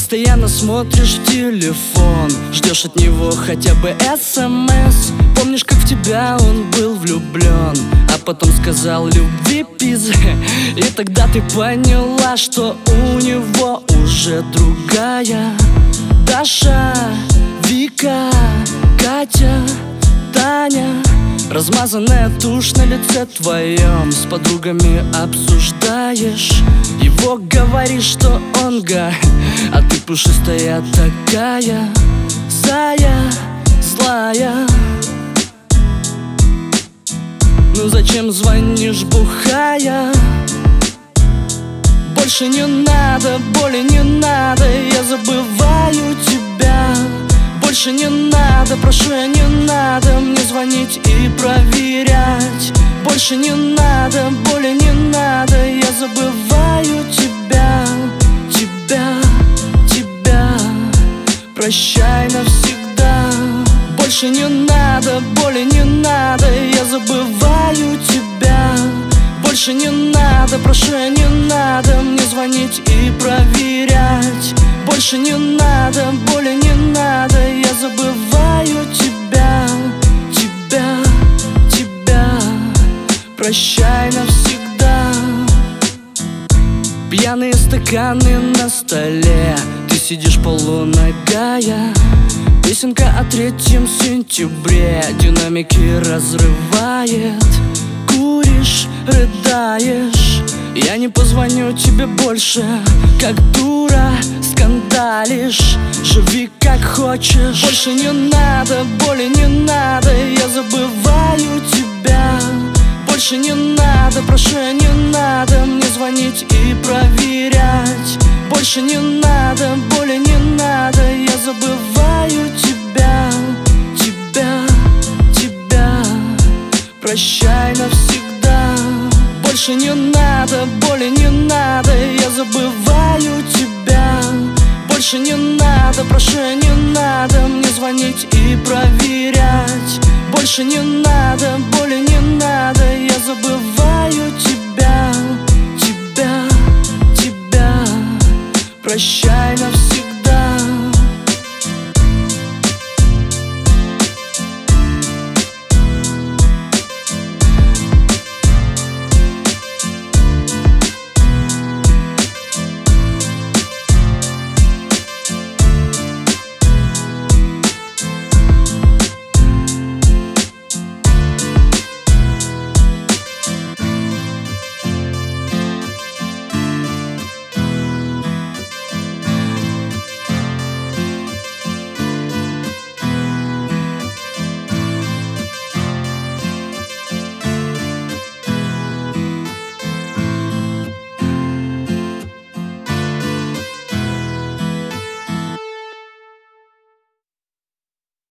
Постоянно смотришь в телефон, ждешь от него хотя бы СМС. Помнишь, как в тебя он был влюблен, а потом сказал любви пиз. И тогда ты поняла, что у него уже другая. Даша, Вика, Катя, Таня. Размазанная тушь на лице твоем, с подругами обсуждаешь его, говоришь, что он гай, а ты пушистая такая, зая, злая. Ну зачем звонишь бухая? Больше не надо, боли не надо, я забываю тебя. Больше не надо, прошу, не надо мне звонить и проверять. Больше не надо, боли не надо, я забываю тебя, тебя, тебя. Прощай навсегда. Больше не надо, боли не надо, я забываю тебя. Больше не надо, прошу, не надо мне звонить и проверять. Больше не надо, боли не надо, я забываю тебя, тебя, тебя. Прощай навсегда. Пьяные стаканы на столе, ты сидишь полуногая. Песенка о 3 сентябре динамики разрывает. Куришь, рыдаешь, я не позвоню тебе больше. Как дура скандалишь, живи как хочешь. Больше не надо, боли не надо, я забываю тебя. Больше не надо, прошу, не надо мне звонить и проверять. Больше не надо, боли не надо, я забываю тебя, тебя, тебя. Прощай навсегда. Больше не надо, боли не надо, я забываю тебя. Больше не надо, прошу, не надо мне звонить и проверять. Больше не надо, боли не